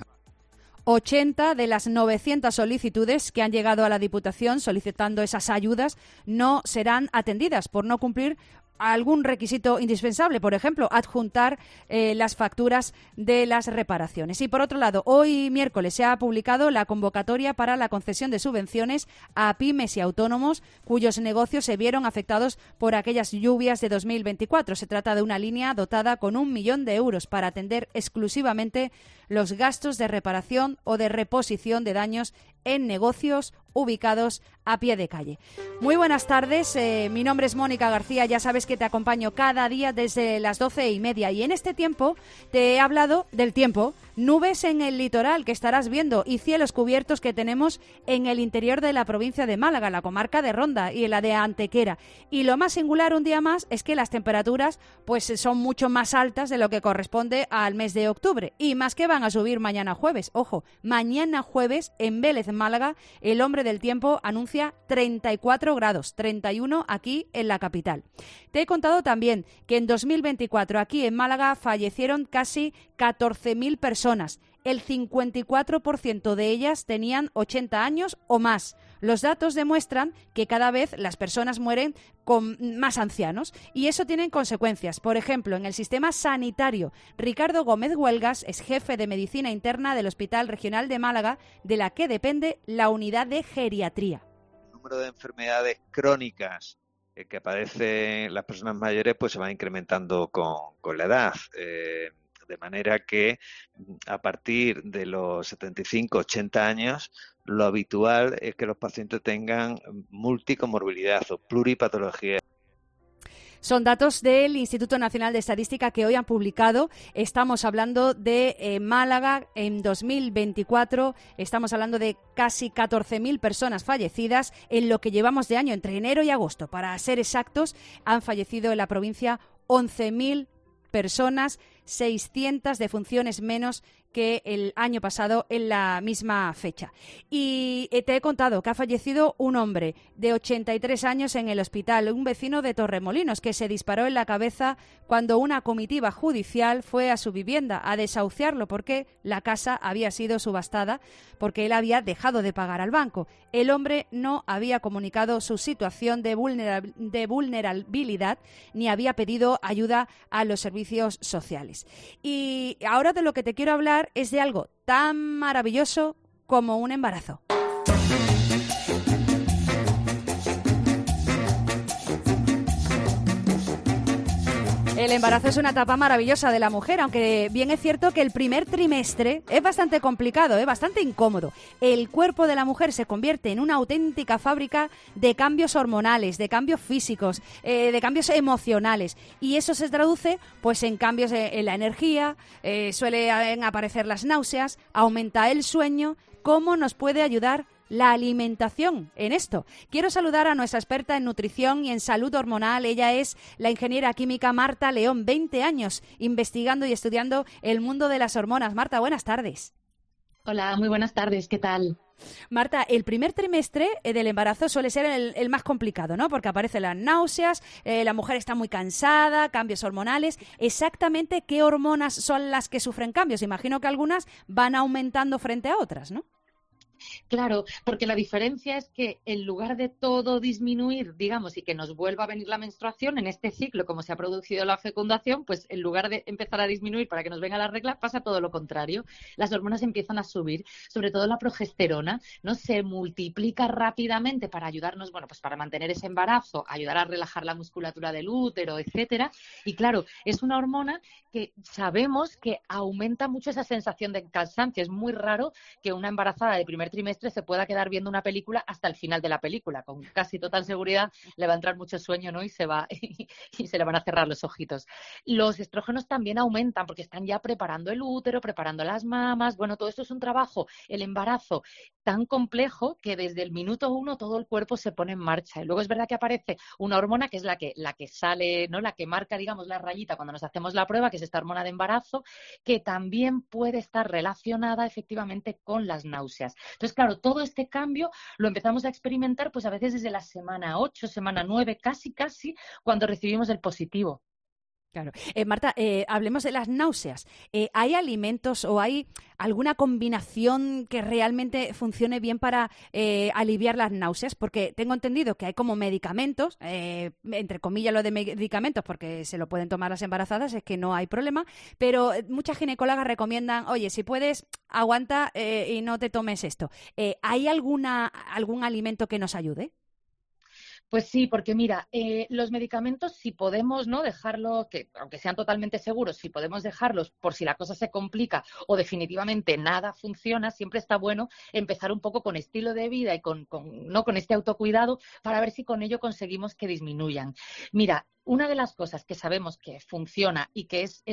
80 de las 900 solicitudes que han llegado a la Diputación solicitando esas ayudas no serán atendidas por no cumplir algún requisito indispensable, por ejemplo, adjuntar las facturas de las reparaciones. Y por otro lado, hoy miércoles se ha publicado la convocatoria para la concesión de subvenciones a pymes y autónomos cuyos negocios se vieron afectados por aquellas lluvias de 2024. Se trata de una línea dotada con 1 millón de euros para atender exclusivamente los gastos de reparación o de reposición de daños en negocios ubicados a pie de calle. Muy buenas tardes, mi nombre es Mónica García, ya sabes que te acompaño cada día desde las 12:30 y en este tiempo te he hablado del tiempo, nubes en el litoral que estarás viendo y cielos cubiertos que tenemos en el interior de la provincia de Málaga, la comarca de Ronda y en la de Antequera. Y lo más singular un día más es que las temperaturas pues son mucho más altas de lo que corresponde al mes de octubre y más que van a subir mañana jueves. Ojo, mañana jueves en Vélez, Málaga, el hombre del tiempo anuncia 34 grados, 31 aquí en la capital. Te he contado también que en 2024 aquí en Málaga fallecieron casi 14.000 personas. El 54% de ellas tenían 80 años o más. Los datos demuestran que cada vez las personas mueren con más ancianos y eso tiene consecuencias. Por ejemplo, en el sistema sanitario, Ricardo Gómez Huelgas es jefe de medicina interna del Hospital Regional de Málaga, de la que depende la unidad de geriatría. El número de enfermedades crónicas que padecen las personas mayores pues se va incrementando con la edad. De manera que a partir de los 75-80 años, lo habitual es que los pacientes tengan multicomorbilidad o pluripatología. Son datos del Instituto Nacional de Estadística que hoy han publicado. Estamos hablando de Málaga en 2024. Estamos hablando de casi 14.000 personas fallecidas en lo que llevamos de año, entre enero y agosto. Para ser exactos, han fallecido en la provincia 11.000 personas, 600 defunciones menos que el año pasado en la misma fecha. Y te he contado que ha fallecido un hombre de 83 años en el hospital, un vecino de Torremolinos, que se disparó en la cabeza cuando una comitiva judicial fue a su vivienda a desahuciarlo porque la casa había sido subastada, porque él había dejado de pagar al banco. El hombre no había comunicado su situación de vulnerabilidad ni había pedido ayuda a los servicios sociales. Y ahora de lo que te quiero hablar es de algo tan maravilloso como un embarazo. El embarazo es una etapa maravillosa de la mujer, aunque bien es cierto que el primer trimestre es bastante complicado, bastante incómodo. El cuerpo de la mujer se convierte en una auténtica fábrica de cambios hormonales, de cambios físicos, de cambios emocionales. Y eso se traduce pues en cambios en la energía, suelen aparecer las náuseas, aumenta el sueño. ¿Cómo nos puede ayudar la alimentación en esto? Quiero saludar a nuestra experta en nutrición y en salud hormonal. Ella es la ingeniera química Marta León, 20 años investigando y estudiando el mundo de las hormonas. Marta, buenas tardes. Hola, muy buenas tardes, ¿qué tal? Marta, el primer trimestre del embarazo suele ser el más complicado, ¿no? Porque aparecen las náuseas, la mujer está muy cansada, cambios hormonales. ¿Exactamente qué hormonas son las que sufren cambios? Imagino que algunas van aumentando frente a otras, ¿no? Claro, porque la diferencia es que en lugar de todo disminuir, digamos, y que nos vuelva a venir la menstruación, en este ciclo, como se ha producido la fecundación, pues en lugar de empezar a disminuir para que nos venga la regla, pasa todo lo contrario. Las hormonas empiezan a subir, sobre todo la progesterona, ¿no? Se multiplica rápidamente para ayudarnos, bueno, pues para mantener ese embarazo, ayudar a relajar la musculatura del útero, etcétera. Y claro, es una hormona que sabemos que aumenta mucho esa sensación de cansancio. Es muy raro que una embarazada de primer trimestre se pueda quedar viendo una película hasta el final de la película. Con casi total seguridad le va a entrar mucho sueño, ¿no? Y se le van a cerrar los ojitos. Los estrógenos también aumentan porque están ya preparando el útero, preparando las mamas. Bueno, todo esto es un trabajo, el embarazo, tan complejo que desde el minuto 1 todo el cuerpo se pone en marcha. Y luego es verdad que aparece una hormona que es la que sale, ¿no? La que marca, digamos, la rayita cuando nos hacemos la prueba, que es esta hormona de embarazo, que también puede estar relacionada efectivamente con las náuseas. Entonces, claro, todo este cambio lo empezamos a experimentar pues a veces desde la semana 8, semana 9, casi, cuando recibimos el positivo. Claro. Marta, hablemos de las náuseas. ¿Hay alimentos o hay alguna combinación que realmente funcione bien para aliviar las náuseas? Porque tengo entendido que hay como medicamentos, entre comillas lo de medicamentos, porque se lo pueden tomar las embarazadas, es que no hay problema, pero muchas ginecólogas recomiendan, oye, si puedes, aguanta y no te tomes esto. ¿Hay algún alimento que nos ayude? Pues sí, porque mira, los medicamentos, si podemos no dejarlo, que aunque sean totalmente seguros, si podemos dejarlos por si la cosa se complica o definitivamente nada funciona, siempre está bueno empezar un poco con estilo de vida y con este autocuidado para ver si con ello conseguimos que disminuyan. Mira, una de las cosas que sabemos que funciona y que es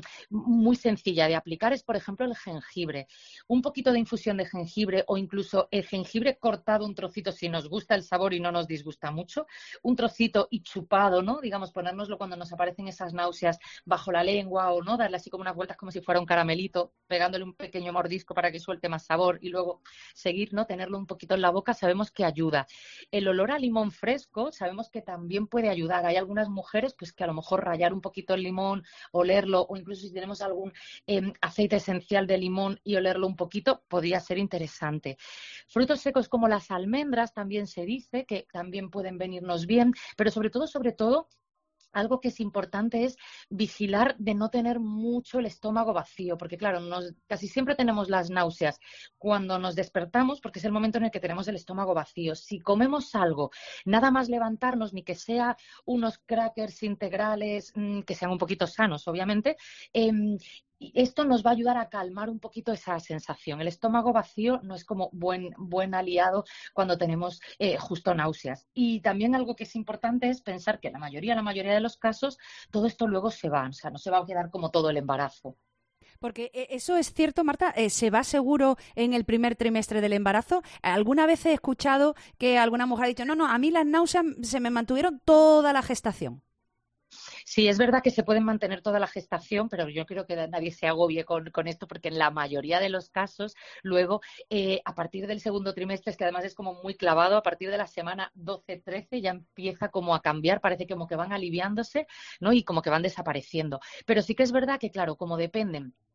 muy sencilla de aplicar es, por ejemplo, el jengibre. Un poquito de infusión de jengibre o incluso el jengibre cortado un trocito si nos gusta el sabor y no nos disgusta mucho, un trocito y chupado, ¿no? Digamos, ponérnoslo cuando nos aparecen esas náuseas bajo la lengua o no, darle así como unas vueltas como si fuera un caramelito, pegándole un pequeño mordisco para que suelte más sabor y luego seguir, ¿no? Tenerlo un poquito en la boca, sabemos que ayuda. El olor a limón fresco sabemos que también puede ayudar. Hay algunas mujeres pues que a lo mejor rallar un poquito el limón, olerlo, o incluso si tenemos algún aceite esencial de limón y olerlo un poquito, podría ser interesante. Frutos secos como las almendras también se dice que también pueden venirnos bien, pero sobre todo algo que es importante es vigilar de no tener mucho el estómago vacío, porque claro, casi siempre tenemos las náuseas cuando nos despertamos, porque es el momento en el que tenemos el estómago vacío. Si comemos algo, nada más levantarnos, ni que sea unos crackers integrales, que sean un poquito sanos, obviamente, esto nos va a ayudar a calmar un poquito esa sensación. El estómago vacío no es como buen aliado cuando tenemos justo náuseas. Y también algo que es importante es pensar que la mayoría de los casos todo esto luego se va, o sea, no se va a quedar como todo el embarazo. Porque eso es cierto, Marta, ¿se va seguro en el primer trimestre del embarazo? Alguna vez he escuchado que alguna mujer ha dicho, no, a mí las náuseas se me mantuvieron toda la gestación. Sí, es verdad que se pueden mantener toda la gestación, pero yo creo que nadie se agobie con esto, porque en la mayoría de los casos, luego, a partir del segundo trimestre, es que además es como muy clavado, a partir de la semana 12-13 ya empieza como a cambiar, parece como que van aliviándose, ¿no? Y como que van desapareciendo. Pero sí que es verdad que, claro, como dependen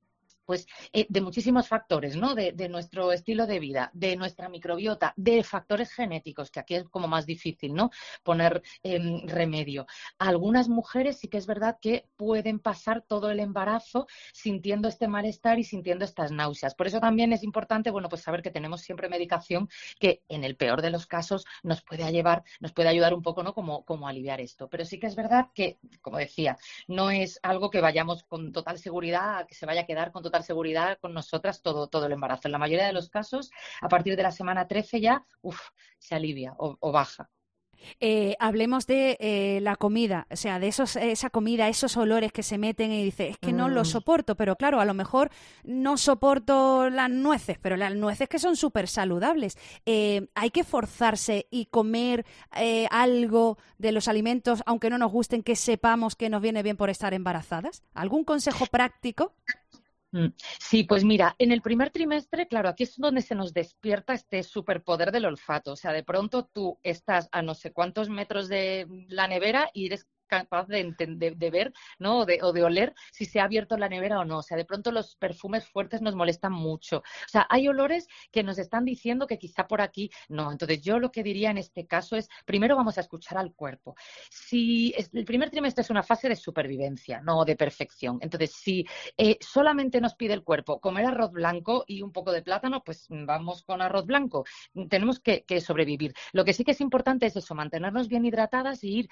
pues de muchísimos factores, ¿no? De nuestro estilo de vida, de nuestra microbiota, de factores genéticos, que aquí es como más difícil, ¿no? Poner remedio. A algunas mujeres sí que es verdad que pueden pasar todo el embarazo sintiendo este malestar y sintiendo estas náuseas. Por eso también es importante, bueno, pues saber que tenemos siempre medicación que en el peor de los casos nos puede ayudar un poco, ¿no? Como aliviar esto. Pero sí que es verdad que, como decía, no es algo que vayamos con total seguridad, que se vaya a quedar con total seguridad con nosotras todo el embarazo. En la mayoría de los casos, a partir de la semana 13 ya, se alivia o baja. Hablemos de la comida, o sea, de esa comida, esos olores que se meten y dice, es que no lo soporto, pero claro, a lo mejor no soporto las nueces, pero las nueces que son súper saludables. Hay que forzarse y comer algo de los alimentos, aunque no nos gusten, que sepamos que nos viene bien por estar embarazadas. ¿Algún consejo práctico? Sí, pues mira, en el primer trimestre, claro, aquí es donde se nos despierta este superpoder del olfato. O sea, de pronto tú estás a no sé cuántos metros de la nevera y eres capaz de ver, ¿no? O de oler si se ha abierto la nevera o no. O sea, de pronto los perfumes fuertes nos molestan mucho. O sea, hay olores que nos están diciendo que quizá por aquí no. Entonces, yo lo que diría en este caso es, primero vamos a escuchar al cuerpo. Si el primer trimestre es una fase de supervivencia, no de perfección. Entonces, si solamente nos pide el cuerpo comer arroz blanco y un poco de plátano, pues vamos con arroz blanco. Tenemos que sobrevivir. Lo que sí que es importante es eso, mantenernos bien hidratadas y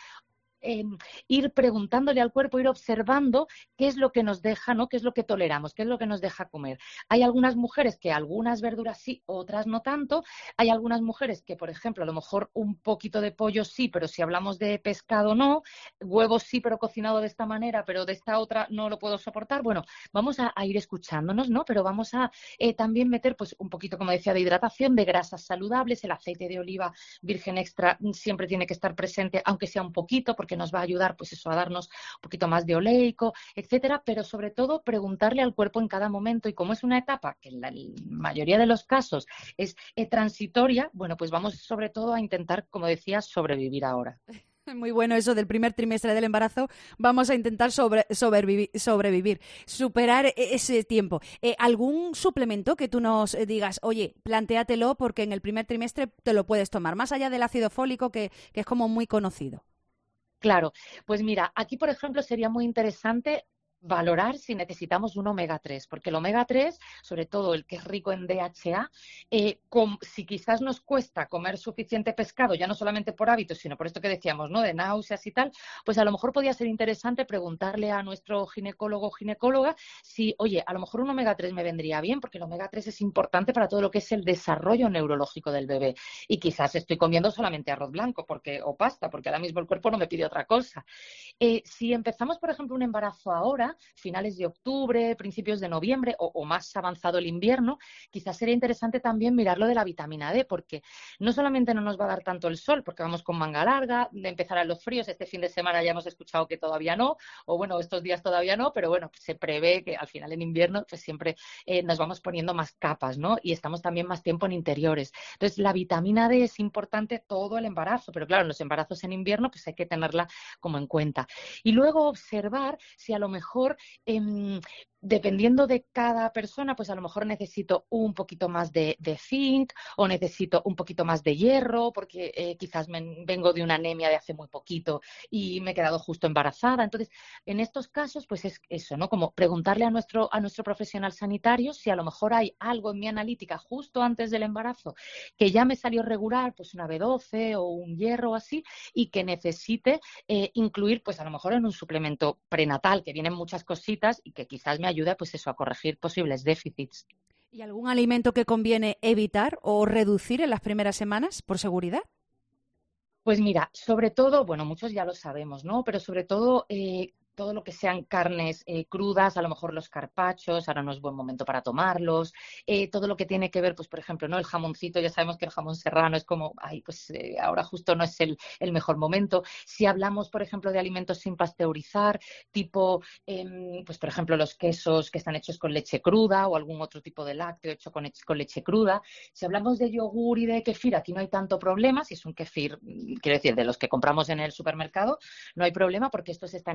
ir preguntándole al cuerpo, ir observando qué es lo que nos deja, ¿no? Qué es lo que toleramos, qué es lo que nos deja comer. Hay algunas mujeres que algunas verduras sí, otras no tanto. Hay algunas mujeres que, por ejemplo, a lo mejor un poquito de pollo sí, pero si hablamos de pescado no. Huevos sí, pero cocinado de esta manera, pero de esta otra no lo puedo soportar. Bueno, vamos a ir escuchándonos, ¿no? Pero vamos a también meter, pues, un poquito, como decía, de hidratación, de grasas saludables. El aceite de oliva virgen extra siempre tiene que estar presente, aunque sea un poquito, porque nos va a ayudar, pues eso, a darnos un poquito más de oleico, etcétera, pero sobre todo preguntarle al cuerpo en cada momento, y como es una etapa que en la mayoría de los casos es transitoria, bueno, pues vamos sobre todo a intentar, como decía, sobrevivir ahora. Muy bueno eso del primer trimestre del embarazo. Vamos a intentar sobrevivir, superar ese tiempo. ¿Algún suplemento que tú nos digas, oye, plantéatelo porque en el primer trimestre te lo puedes tomar, más allá del ácido fólico que es como muy conocido? Claro, pues mira, aquí por ejemplo sería muy interesante valorar si necesitamos un omega 3, porque el omega 3, sobre todo el que es rico en DHA, si quizás nos cuesta comer suficiente pescado, ya no solamente por hábitos, sino por esto que decíamos, ¿no? De náuseas y tal, pues a lo mejor podría ser interesante preguntarle a nuestro ginecólogo o ginecóloga si, oye, a lo mejor un omega 3 me vendría bien, porque el omega 3 es importante para todo lo que es el desarrollo neurológico del bebé. Y quizás estoy comiendo solamente arroz blanco o pasta, porque ahora mismo el cuerpo no me pide otra cosa. Si empezamos, por ejemplo, un embarazo ahora, finales de octubre, principios de noviembre o más avanzado el invierno, quizás sería interesante también mirar lo de la vitamina D, porque no solamente no nos va a dar tanto el sol, porque vamos con manga larga, empezarán los fríos, este fin de semana ya hemos escuchado que todavía no, o bueno, estos días todavía no, pero bueno, se prevé que al final en invierno pues siempre nos vamos poniendo más capas, ¿no? Y estamos también más tiempo en interiores. Entonces, la vitamina D es importante todo el embarazo, pero claro, en los embarazos en invierno pues hay que tenerla como en cuenta. Y luego observar si a lo mejor dependiendo de cada persona, pues a lo mejor necesito un poquito más de zinc o necesito un poquito más de hierro porque quizás vengo de una anemia de hace muy poquito y me he quedado justo embarazada. Entonces, en estos casos, pues es eso, ¿no? Como preguntarle a nuestro profesional sanitario si a lo mejor hay algo en mi analítica justo antes del embarazo que ya me salió regular, pues una B12 o un hierro o así, y que necesite incluir, pues a lo mejor en un suplemento prenatal, que vienen muchas cositas y que quizás me ayude, pues eso, a corregir posibles déficits. ¿Y algún alimento que conviene evitar o reducir en las primeras semanas por seguridad? Pues mira, sobre todo, bueno, muchos ya lo sabemos, ¿no? Pero sobre todo todo lo que sean carnes crudas, a lo mejor los carpachos, ahora no es buen momento para tomarlos, todo lo que tiene que ver, pues por ejemplo, ¿no? El jamoncito, ya sabemos que el jamón serrano es como, ahora justo no es el mejor momento. Si hablamos, por ejemplo, de alimentos sin pasteurizar, tipo, pues por ejemplo, los quesos que están hechos con leche cruda o algún otro tipo de lácteo hecho con leche cruda. Si hablamos de yogur y de kefir, aquí no hay tanto problema. Si es un kefir, quiero decir, de los que compramos en el supermercado, no hay problema porque estos están hechos con leche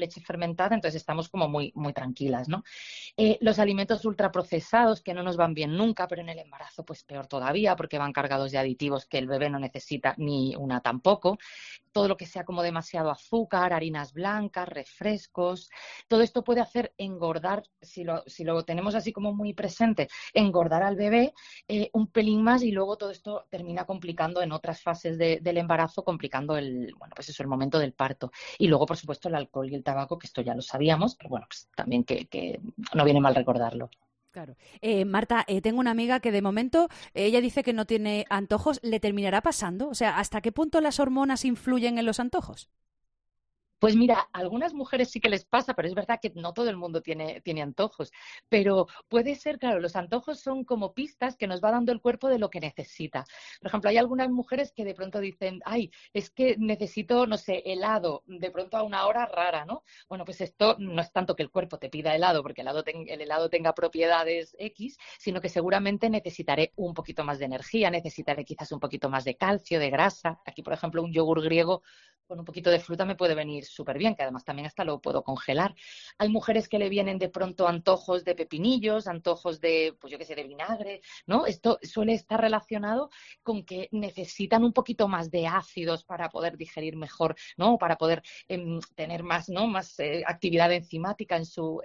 leche fermentada, entonces estamos como muy, muy tranquilas, ¿no? Los alimentos ultraprocesados que no nos van bien nunca, pero en el embarazo pues peor todavía, porque van cargados de aditivos que el bebé no necesita ni una tampoco. Todo lo que sea como demasiado azúcar, harinas blancas, refrescos, todo esto puede hacer engordar, si lo tenemos así como muy presente, engordar al bebé un pelín más, y luego todo esto termina complicando en otras fases del embarazo, complicando el momento del parto. Y luego, por supuesto, el alcohol y el tabaco, que esto ya lo sabíamos, pero bueno, pues también que no viene mal recordarlo. Claro. Marta, tengo una amiga que de momento, ella dice que no tiene antojos. ¿Le terminará pasando? O sea, ¿hasta qué punto las hormonas influyen en los antojos? Pues mira, a algunas mujeres sí que les pasa, pero es verdad que no todo el mundo tiene antojos. Pero puede ser, claro, los antojos son como pistas que nos va dando el cuerpo de lo que necesita. Por ejemplo, hay algunas mujeres que de pronto dicen, ay, es que necesito, no sé, helado, de pronto a una hora rara, ¿no? Bueno, pues esto no es tanto que el cuerpo te pida helado, porque el helado tenga propiedades X, sino que seguramente necesitaré un poquito más de energía, necesitaré quizás un poquito más de calcio, de grasa. Aquí, por ejemplo, un yogur griego con un poquito de fruta me puede venir súper bien, que además también hasta lo puedo congelar. Hay mujeres que le vienen de pronto antojos de pepinillos, antojos de, pues yo qué sé, de vinagre, ¿no? Esto suele estar relacionado con que necesitan un poquito más de ácidos para poder digerir mejor, ¿no? Para poder tener más, ¿no? Más actividad enzimática en su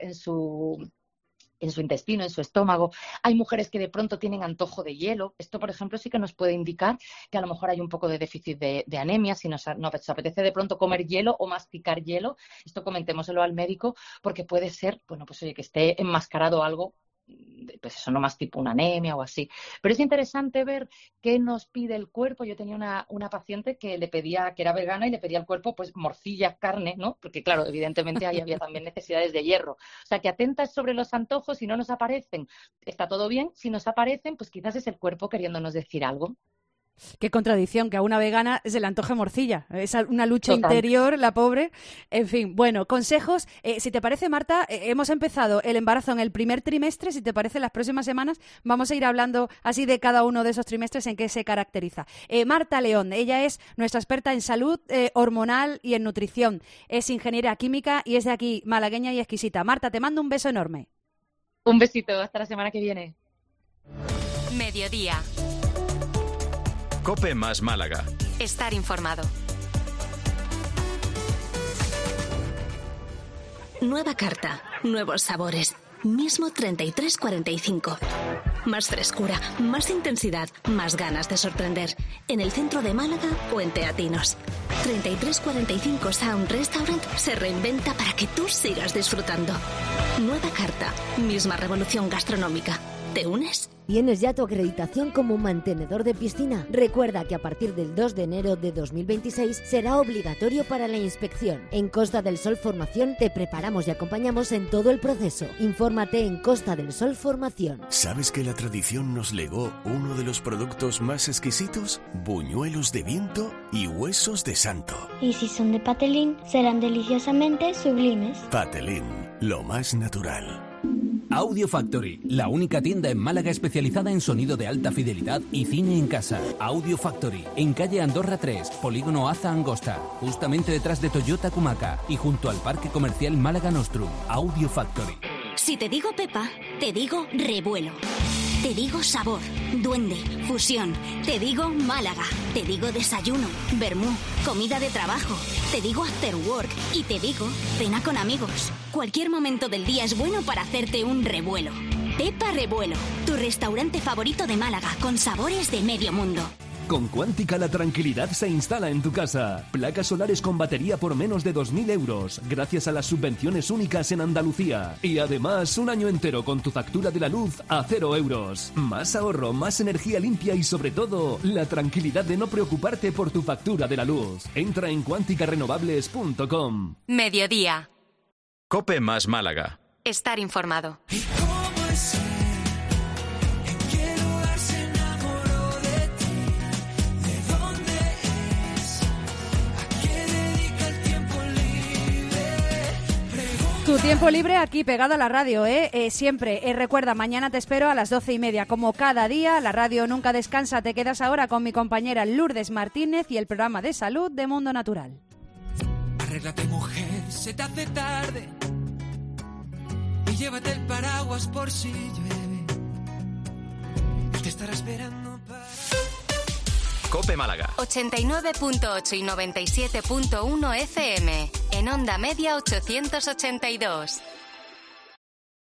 intestino, en su estómago. Hay mujeres que de pronto tienen antojo de hielo. Esto, por ejemplo, sí que nos puede indicar que a lo mejor hay un poco de déficit de anemia. Si nos apetece de pronto comer hielo o masticar hielo, esto comentémoselo al médico, porque puede ser, bueno, pues oye, que esté enmascarado algo, pues eso, no más tipo una anemia o así. Pero es interesante ver qué nos pide el cuerpo. Yo tenía una paciente que le pedía, que era vegana, y le pedía al cuerpo pues morcilla, carne, ¿no? Porque claro, evidentemente ahí había también necesidades de hierro. O sea, que atentas sobre los antojos. Si no nos aparecen, está todo bien. Si nos aparecen, pues quizás es el cuerpo queriéndonos decir algo. Qué contradicción, que a una vegana se le antoje morcilla. Es una lucha Total. interior, la pobre. En fin, bueno, consejos. Si te parece, Marta, hemos empezado el embarazo en el primer trimestre. Si te parece, las próximas semanas vamos a ir hablando así de cada uno de esos trimestres, en qué se caracteriza. Marta León, ella es nuestra experta en salud hormonal y en nutrición. Es ingeniera química y es de aquí, malagueña y exquisita. Marta, te mando un beso enorme. Un besito, hasta la semana que viene. Mediodía. COPE más Málaga. Estar informado. Nueva carta, nuevos sabores. Mismo 33-45. Más frescura, más intensidad, más ganas de sorprender. En el centro de Málaga o en Teatinos. 33-45 Sound Restaurant se reinventa para que tú sigas disfrutando. Nueva carta, misma revolución gastronómica. ¿Te unes? ¿Tienes ya tu acreditación como mantenedor de piscina? Recuerda que a partir del 2 de enero de 2026 será obligatorio para la inspección. En Costa del Sol Formación te preparamos y acompañamos en todo el proceso. Infórmate en Costa del Sol Formación. ¿Sabes que la tradición nos legó uno de los productos más exquisitos? Buñuelos de viento y huesos de santo. Y si son de patelín, serán deliciosamente sublimes. Patelín, lo más natural. Audio Factory, la única tienda en Málaga especializada en sonido de alta fidelidad y cine en casa. Audio Factory, en calle Andorra 3, polígono Aza Angosta, justamente detrás de Toyota Kumaca y junto al Parque Comercial Málaga Nostrum. Audio Factory. Si te digo Pepa, te digo revuelo. Te digo sabor, duende, fusión. Te digo Málaga. Te digo desayuno, vermú, comida de trabajo. Te digo after work y te digo cena con amigos. Cualquier momento del día es bueno para hacerte un revuelo. Pepa Revuelo, tu restaurante favorito de Málaga con sabores de medio mundo. Con Cuántica la tranquilidad se instala en tu casa. Placas solares con batería por menos de 2.000 euros, gracias a las subvenciones únicas en Andalucía. Y además, un año entero con tu factura de la luz a 0 euros. Más ahorro, más energía limpia y sobre todo, la tranquilidad de no preocuparte por tu factura de la luz. Entra en cuanticarenovables.com. Mediodía. COPE más Málaga. Estar informado. Tu tiempo libre aquí pegado a la radio, siempre. Recuerda, mañana te espero a las 12:30, como cada día. La radio nunca descansa. Te quedas ahora con mi compañera Lourdes Martínez y el programa de salud de Mundo Natural. Arréglate, mujer, se te hace tarde. Y llévate el paraguas por si llueve. Te estará esperando para... COPE Málaga. 89.8 y 97.1 FM. En onda media 882.